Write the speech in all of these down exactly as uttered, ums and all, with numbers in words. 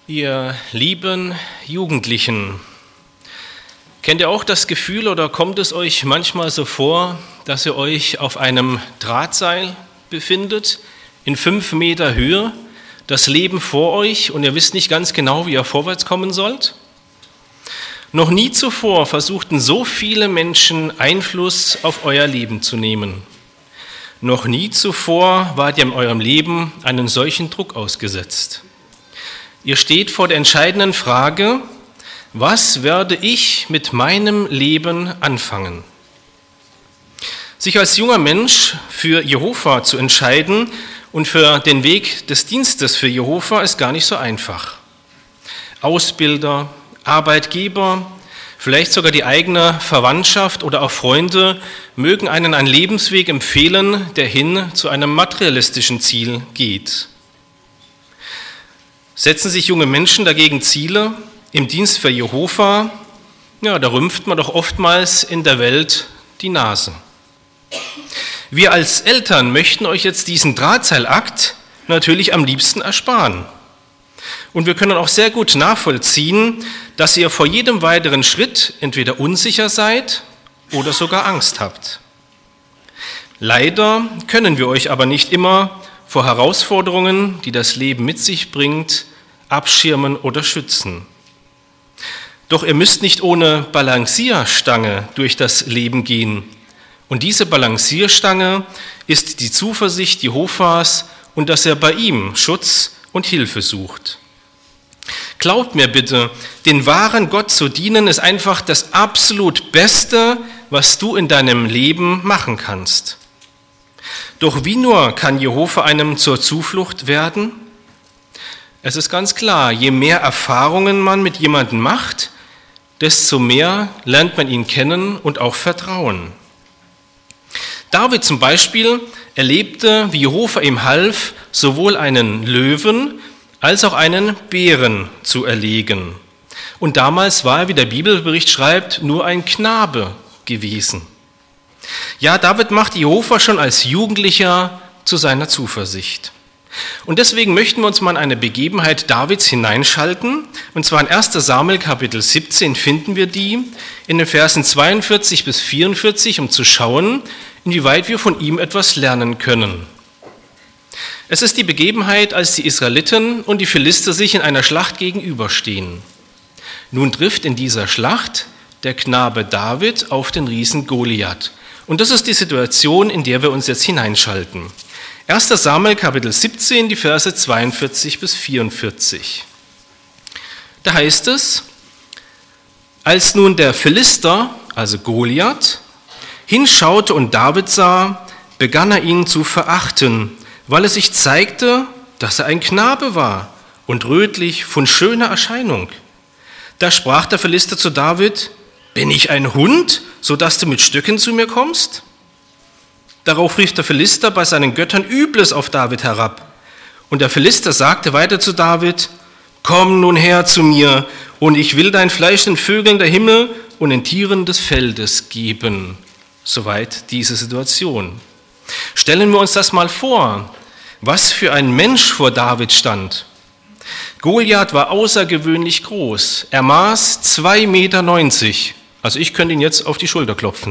Ihr lieben Jugendlichen, kennt ihr auch das Gefühl oder kommt es euch manchmal so vor, dass ihr euch auf einem Drahtseil befindet, in fünf Meter Höhe, das Leben vor euch und ihr wisst nicht ganz genau, wie ihr vorwärts kommen sollt? Noch nie zuvor versuchten so viele Menschen Einfluss auf euer Leben zu nehmen. Noch nie zuvor wart ihr in eurem Leben einen solchen Druck ausgesetzt. Ihr steht vor der entscheidenden Frage, was werde ich mit meinem Leben anfangen? Sich als junger Mensch für Jehova zu entscheiden und für den Weg des Dienstes für Jehova ist gar nicht so einfach. Ausbilder, Arbeitgeber, vielleicht sogar die eigene Verwandtschaft oder auch Freunde mögen einen einen Lebensweg empfehlen, der hin zu einem materialistischen Ziel geht. Setzen sich junge Menschen dagegen Ziele im Dienst für Jehova, ja, da rümpft man doch oftmals in der Welt die Nase. Wir als Eltern möchten euch jetzt diesen Drahtseilakt natürlich am liebsten ersparen. Und wir können auch sehr gut nachvollziehen, dass ihr vor jedem weiteren Schritt entweder unsicher seid oder sogar Angst habt. Leider können wir euch aber nicht immer vor Herausforderungen, die das Leben mit sich bringt, abschirmen oder schützen. Doch ihr müsst nicht ohne Balancierstange durch das Leben gehen. Und diese Balancierstange ist die Zuversicht Jehovas und dass er bei ihm Schutz und Hilfe sucht. Glaubt mir bitte, den wahren Gott zu dienen ist einfach das absolut Beste, was du in deinem Leben machen kannst. Doch wie nur kann Jehova einem zur Zuflucht werden? Es ist ganz klar, je mehr Erfahrungen man mit jemandem macht, desto mehr lernt man ihn kennen und auch vertrauen. David zum Beispiel erlebte, wie Jehova ihm half, sowohl einen Löwen als auch einen Bären zu erlegen. Und damals war er, wie der Bibelbericht schreibt, nur ein Knabe gewesen. Ja, David macht Jehova schon als Jugendlicher zu seiner Zuversicht. Und deswegen möchten wir uns mal in eine Begebenheit Davids hineinschalten. Und zwar in erster Samuel Kapitel siebzehn finden wir die in den Versen zweiundvierzig bis vierundvierzig, um zu schauen, inwieweit wir von ihm etwas lernen können. Es ist die Begebenheit, als die Israeliten und die Philister sich in einer Schlacht gegenüberstehen. Nun trifft in dieser Schlacht der Knabe David auf den Riesen Goliath. Und das ist die Situation, in der wir uns jetzt hineinschalten. erster Samuel Kapitel siebzehn, die Verse zweiundvierzig bis vierundvierzig. Da heißt es, als nun der Philister, also Goliath, hinschaute und David sah, begann er ihn zu verachten, weil es sich zeigte, dass er ein Knabe war und rötlich von schöner Erscheinung. Da sprach der Philister zu David, bin ich ein Hund, so dass du mit Stöcken zu mir kommst? Darauf rief der Philister bei seinen Göttern Übles auf David herab. Und der Philister sagte weiter zu David, komm nun her zu mir, und ich will dein Fleisch den Vögeln der Himmel und den Tieren des Feldes geben. Soweit diese Situation. Stellen wir uns das mal vor, was für ein Mensch vor David stand. Goliath war außergewöhnlich groß. Er maß zwei Meter neunzig. Also ich könnte ihn jetzt auf die Schulter klopfen.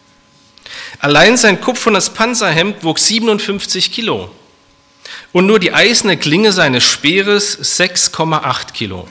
Allein sein kupfernes Panzerhemd wog siebenundfünfzig Kilo. Und nur die eiserne Klinge seines Speeres sechs Komma acht Kilo.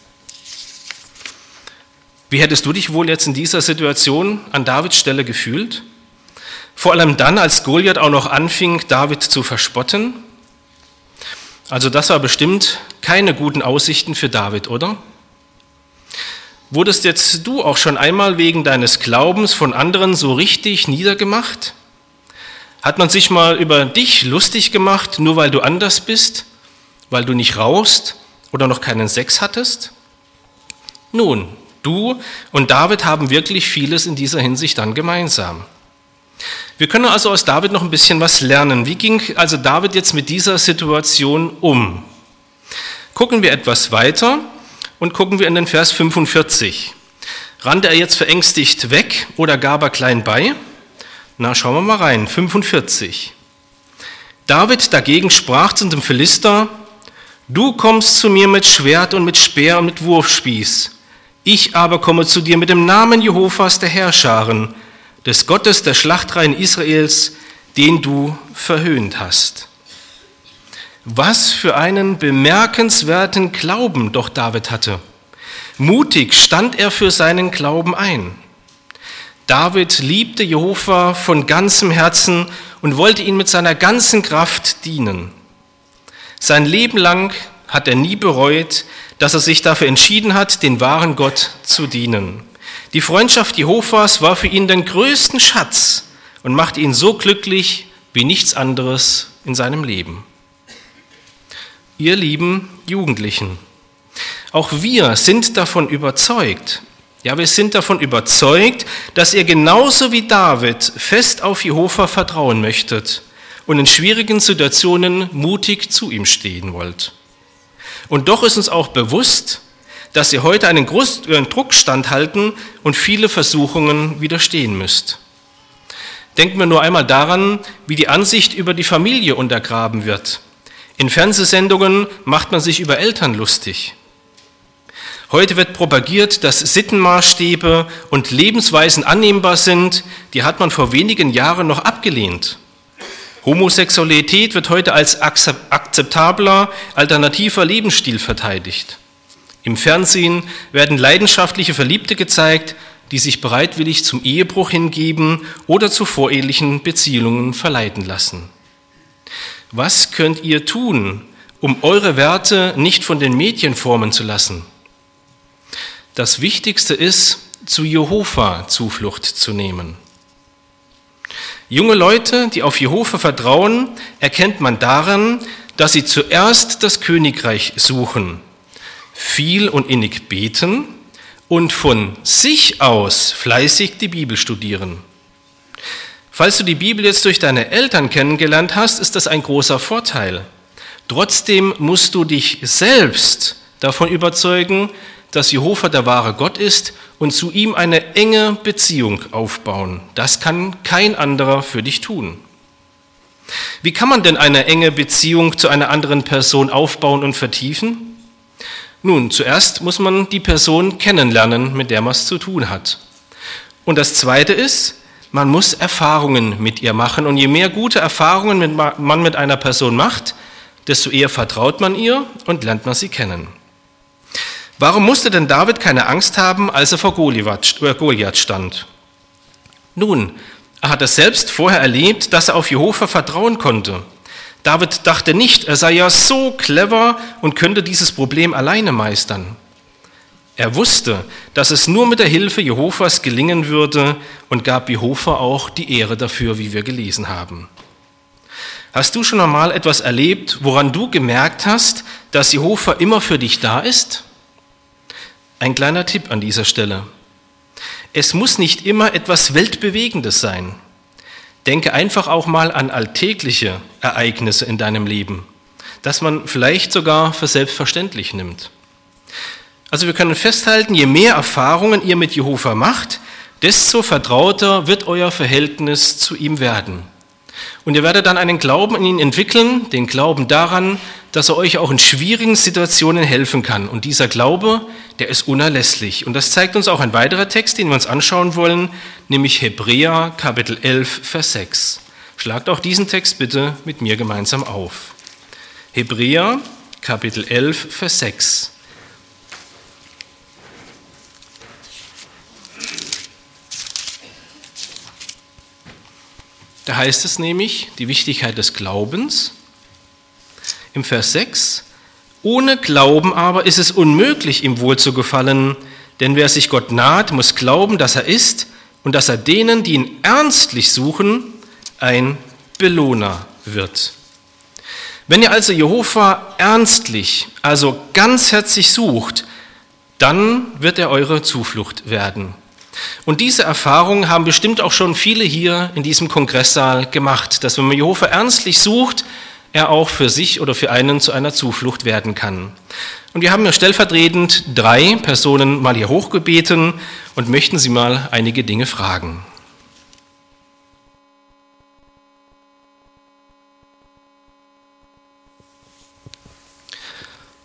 Wie hättest du dich wohl jetzt in dieser Situation an Davids Stelle gefühlt? Vor allem dann, als Goliath auch noch anfing, David zu verspotten. Also das war bestimmt keine guten Aussichten für David, oder? Wurdest jetzt du auch schon einmal wegen deines Glaubens von anderen so richtig niedergemacht? Hat man sich mal über dich lustig gemacht, nur weil du anders bist, weil du nicht rauchst oder noch keinen Sex hattest? Nun, du und David haben wirklich vieles in dieser Hinsicht dann gemeinsam. Wir können also aus David noch ein bisschen was lernen. Wie ging also David jetzt mit dieser Situation um? Gucken wir etwas weiter. Und gucken wir in den Vers fünfundvierzig. Rannte er jetzt verängstigt weg oder gab er klein bei? Na, schauen wir mal rein. fünfundvierzig. David dagegen sprach zu dem Philister, Du kommst zu mir mit Schwert und mit Speer und mit Wurfspieß. Ich aber komme zu dir mit dem Namen Jehovas der Heerscharen, des Gottes der Schlachtreihen Israels, den du verhöhnt hast. Was für einen bemerkenswerten Glauben doch David hatte. Mutig stand er für seinen Glauben ein. David liebte Jehova von ganzem Herzen und wollte ihm mit seiner ganzen Kraft dienen. Sein Leben lang hat er nie bereut, dass er sich dafür entschieden hat, den wahren Gott zu dienen. Die Freundschaft Jehovas war für ihn den größten Schatz und machte ihn so glücklich wie nichts anderes in seinem Leben. Ihr lieben Jugendlichen, auch wir sind davon überzeugt, ja, wir sind davon überzeugt, dass ihr genauso wie David fest auf Jehova vertrauen möchtet und in schwierigen Situationen mutig zu ihm stehen wollt. Und doch ist uns auch bewusst, dass ihr heute einen großen Druck standhalten und viele Versuchungen widerstehen müsst. Denken wir nur einmal daran, wie die Ansicht über die Familie untergraben wird. In Fernsehsendungen macht man sich über Eltern lustig. Heute wird propagiert, dass Sittenmaßstäbe und Lebensweisen annehmbar sind, die hat man vor wenigen Jahren noch abgelehnt. Homosexualität wird heute als akzeptabler, alternativer Lebensstil verteidigt. Im Fernsehen werden leidenschaftliche Verliebte gezeigt, die sich bereitwillig zum Ehebruch hingeben oder zu vorehelichen Beziehungen verleiten lassen. Was könnt ihr tun, um eure Werte nicht von den Medien formen zu lassen? Das Wichtigste ist, zu Jehova Zuflucht zu nehmen. Junge Leute, die auf Jehova vertrauen, erkennt man daran, dass sie zuerst das Königreich suchen, viel und innig beten und von sich aus fleißig die Bibel studieren. Falls du die Bibel jetzt durch deine Eltern kennengelernt hast, ist das ein großer Vorteil. Trotzdem musst du dich selbst davon überzeugen, dass Jehova der wahre Gott ist und zu ihm eine enge Beziehung aufbauen. Das kann kein anderer für dich tun. Wie kann man denn eine enge Beziehung zu einer anderen Person aufbauen und vertiefen? Nun, zuerst muss man die Person kennenlernen, mit der man es zu tun hat. Und das Zweite ist, man muss Erfahrungen mit ihr machen. Und je mehr gute Erfahrungen man mit einer Person macht, desto eher vertraut man ihr und lernt man sie kennen. Warum musste denn David keine Angst haben, als er vor Goliath stand? Nun, er hat es selbst vorher erlebt, dass er auf Jehova vertrauen konnte. David dachte nicht, er sei ja so clever und könnte dieses Problem alleine meistern. Er wusste, dass es nur mit der Hilfe Jehovas gelingen würde und gab Jehova auch die Ehre dafür, wie wir gelesen haben. Hast du schon einmal etwas erlebt, woran du gemerkt hast, dass Jehova immer für dich da ist? Ein kleiner Tipp an dieser Stelle. Es muss nicht immer etwas Weltbewegendes sein. Denke einfach auch mal an alltägliche Ereignisse in deinem Leben, das man vielleicht sogar für selbstverständlich nimmt. Also wir können festhalten, je mehr Erfahrungen ihr mit Jehova macht, desto vertrauter wird euer Verhältnis zu ihm werden. Und ihr werdet dann einen Glauben in ihn entwickeln, den Glauben daran, dass er euch auch in schwierigen Situationen helfen kann. Und dieser Glaube, der ist unerlässlich. Und das zeigt uns auch ein weiterer Text, den wir uns anschauen wollen, nämlich Hebräer Kapitel elf, Vers sechs. Schlagt auch diesen Text bitte mit mir gemeinsam auf. Hebräer Kapitel elf, Vers sechs. Da heißt es nämlich, die Wichtigkeit des Glaubens, im Vers sechs, ohne Glauben aber ist es unmöglich, ihm wohl zu gefallen, denn wer sich Gott naht, muss glauben, dass er ist und dass er denen, die ihn ernstlich suchen, ein Belohner wird. Wenn ihr also Jehova ernstlich, also ganzherzig sucht, dann wird er eure Zuflucht werden. Und diese Erfahrung haben bestimmt auch schon viele hier in diesem Kongresssaal gemacht, dass wenn man Jehova ernstlich sucht, er auch für sich oder für einen zu einer Zuflucht werden kann. Und wir haben ja stellvertretend drei Personen mal hier hochgebeten und möchten sie mal einige Dinge fragen.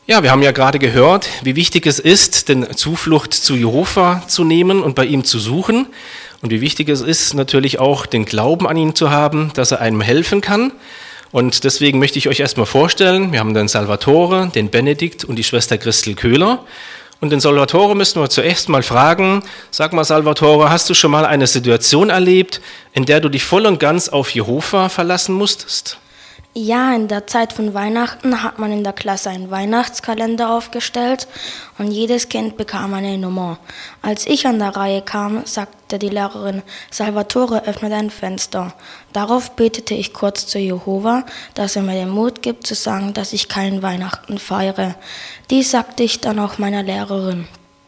Ja, wir haben ja gerade gehört, wie wichtig es ist, den Zuflucht zu Jehova zu nehmen und bei ihm zu suchen. Und wie wichtig es ist, natürlich auch den Glauben an ihn zu haben, dass er einem helfen kann. Und deswegen möchte ich euch erstmal vorstellen, wir haben den Salvatore, den Benedikt und die Schwester Christel Köhler. Und den Salvatore müssen wir zuerst mal fragen, sag mal Salvatore, hast du schon mal eine Situation erlebt, in der du dich voll und ganz auf Jehova verlassen musstest? Ja, in der Zeit von Weihnachten hat man in der Klasse einen Weihnachtskalender aufgestellt und jedes Kind bekam eine Nummer. Als ich an der Reihe kam, sagte die Lehrerin, Salvatore, öffne dein Fenster. Darauf betete ich kurz zu Jehova, dass er mir den Mut gibt zu sagen, dass ich keinen Weihnachten feiere. Dies sagte ich dann auch meiner Lehrerin.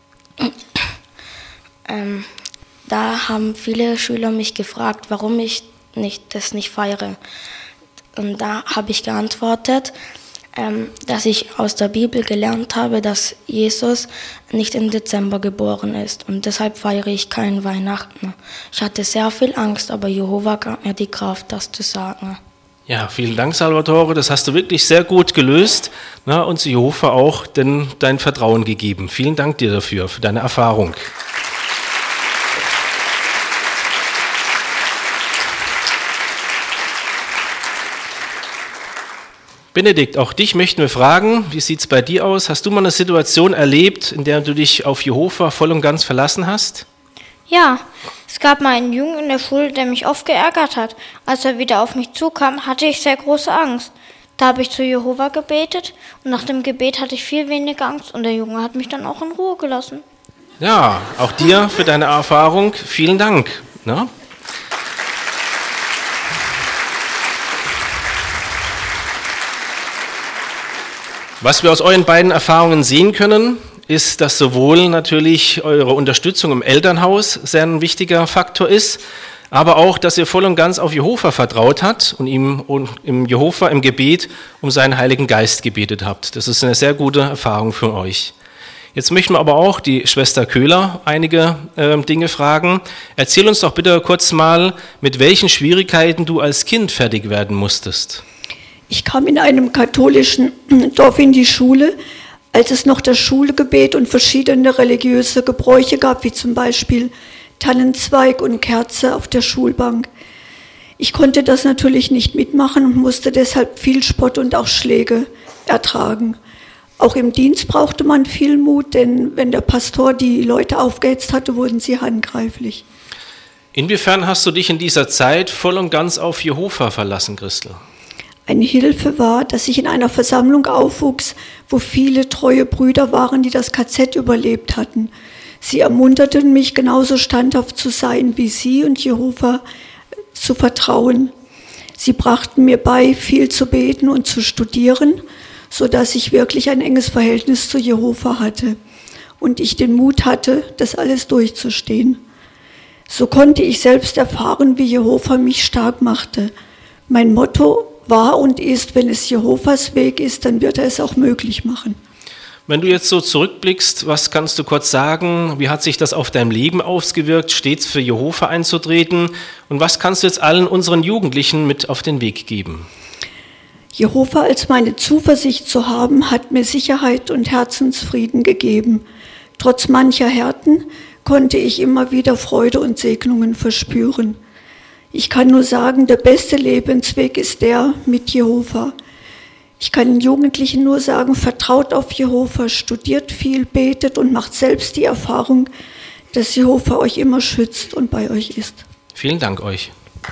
ähm, da haben viele Schüler mich gefragt, warum ich nicht, das nicht feiere. Und da habe ich geantwortet, ähm, dass ich aus der Bibel gelernt habe, dass Jesus nicht im Dezember geboren ist. Und deshalb feiere ich keinen Weihnachten. Ich hatte sehr viel Angst, aber Jehova gab mir die Kraft, das zu sagen. Ja, vielen Dank, Salvatore. Das hast du wirklich sehr gut gelöst, na, und Jehova auch denn dein Vertrauen gegeben. Vielen Dank dir dafür, für deine Erfahrung. Benedikt, auch dich möchten wir fragen, wie sieht es bei dir aus? Hast du mal eine Situation erlebt, in der du dich auf Jehova voll und ganz verlassen hast? Ja, es gab mal einen Jungen in der Schule, der mich oft geärgert hat. Als er wieder auf mich zukam, hatte ich sehr große Angst. Da habe ich zu Jehova gebetet und nach dem Gebet hatte ich viel weniger Angst und der Junge hat mich dann auch in Ruhe gelassen. Ja, auch dir für deine Erfahrung vielen Dank. Na? Was wir aus euren beiden Erfahrungen sehen können, ist, dass sowohl natürlich eure Unterstützung im Elternhaus sehr ein wichtiger Faktor ist, aber auch, dass ihr voll und ganz auf Jehova vertraut habt und ihm und im Jehova im Gebet um seinen Heiligen Geist gebetet habt. Das ist eine sehr gute Erfahrung für euch. Jetzt möchten wir aber auch die Schwester Köhler einige äh, Dinge fragen. Erzähl uns doch bitte kurz mal, mit welchen Schwierigkeiten du als Kind fertig werden musstest. Ich kam in einem katholischen Dorf in die Schule, als es noch das Schulgebet und verschiedene religiöse Gebräuche gab, wie zum Beispiel Tannenzweig und Kerze auf der Schulbank. Ich konnte das natürlich nicht mitmachen und musste deshalb viel Spott und auch Schläge ertragen. Auch im Dienst brauchte man viel Mut, denn wenn der Pastor die Leute aufgehetzt hatte, wurden sie handgreiflich. Inwiefern hast du dich in dieser Zeit voll und ganz auf Jehova verlassen, Christel? Eine Hilfe war, dass ich in einer Versammlung aufwuchs, wo viele treue Brüder waren, die das K Z überlebt hatten. Sie ermunterten mich, genauso standhaft zu sein wie sie und Jehova zu vertrauen. Sie brachten mir bei, viel zu beten und zu studieren, sodass ich wirklich ein enges Verhältnis zu Jehova hatte und ich den Mut hatte, das alles durchzustehen. So konnte ich selbst erfahren, wie Jehova mich stark machte. Mein Motto war und ist, wenn es Jehovas Weg ist, dann wird er es auch möglich machen. Wenn du jetzt so zurückblickst, was kannst du kurz sagen? Wie hat sich das auf dein Leben ausgewirkt, stets für Jehova einzutreten? Und was kannst du jetzt allen unseren Jugendlichen mit auf den Weg geben? Jehova als meine Zuversicht zu haben, hat mir Sicherheit und Herzensfrieden gegeben. Trotz mancher Härten konnte ich immer wieder Freude und Segnungen verspüren. Ich kann nur sagen, der beste Lebensweg ist der mit Jehova. Ich kann den Jugendlichen nur sagen, vertraut auf Jehova, studiert viel, betet und macht selbst die Erfahrung, dass Jehova euch immer schützt und bei euch ist. Vielen Dank euch.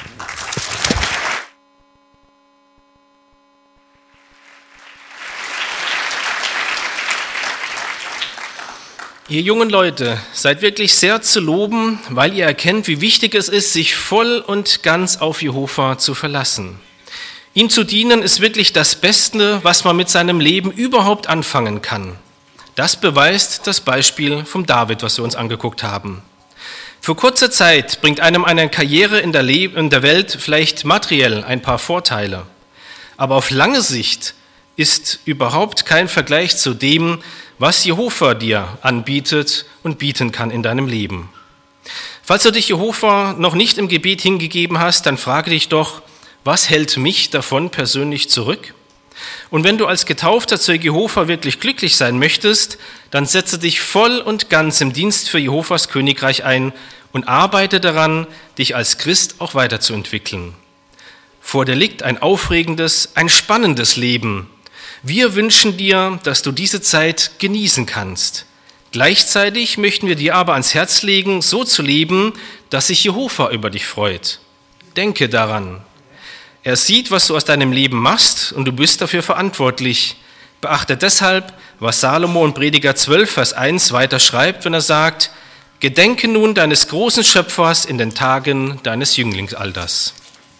Ihr jungen Leute, seid wirklich sehr zu loben, weil ihr erkennt, wie wichtig es ist, sich voll und ganz auf Jehova zu verlassen. Ihm zu dienen ist wirklich das Beste, was man mit seinem Leben überhaupt anfangen kann. Das beweist das Beispiel vom David, was wir uns angeguckt haben. Für kurze Zeit bringt einem eine Karriere in der, Le- in der Welt vielleicht materiell ein paar Vorteile. Aber auf lange Sicht ist überhaupt kein Vergleich zu dem, was Jehova dir anbietet und bieten kann in deinem Leben. Falls du dich Jehova noch nicht im Gebet hingegeben hast, dann frage dich doch, was hält mich davon persönlich zurück? Und wenn du als getaufter Zeuge Jehova wirklich glücklich sein möchtest, dann setze dich voll und ganz im Dienst für Jehovas Königreich ein und arbeite daran, dich als Christ auch weiterzuentwickeln. Vor dir liegt ein aufregendes, ein spannendes Leben. Wir wünschen dir, dass du diese Zeit genießen kannst. Gleichzeitig möchten wir dir aber ans Herz legen, so zu leben, dass sich Jehova über dich freut. Denke daran. Er sieht, was du aus deinem Leben machst und du bist dafür verantwortlich. Beachte deshalb, was Salomo in Prediger zwölf, Vers eins weiter schreibt, wenn er sagt, Gedenke nun deines großen Schöpfers in den Tagen deines Jünglingsalters.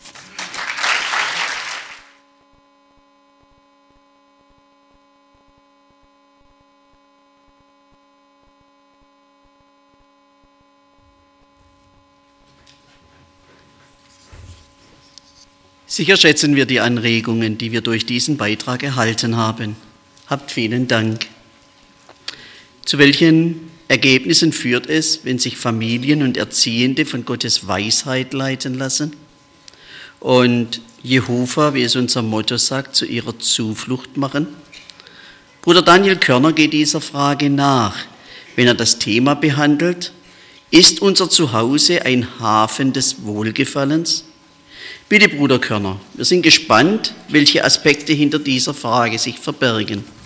Sicher schätzen wir die Anregungen, die wir durch diesen Beitrag erhalten haben. Habt vielen Dank. Zu welchen Ergebnissen führt es, wenn sich Familien und Erziehende von Gottes Weisheit leiten lassen und Jehova, wie es unser Motto sagt, zu ihrer Zuflucht machen? Bruder Daniel Körner geht dieser Frage nach, wenn er das Thema behandelt: Ist unser Zuhause ein Hafen des Wohlgefallens? Bitte, Bruder Körner, wir sind gespannt, welche Aspekte hinter dieser Frage sich verbergen.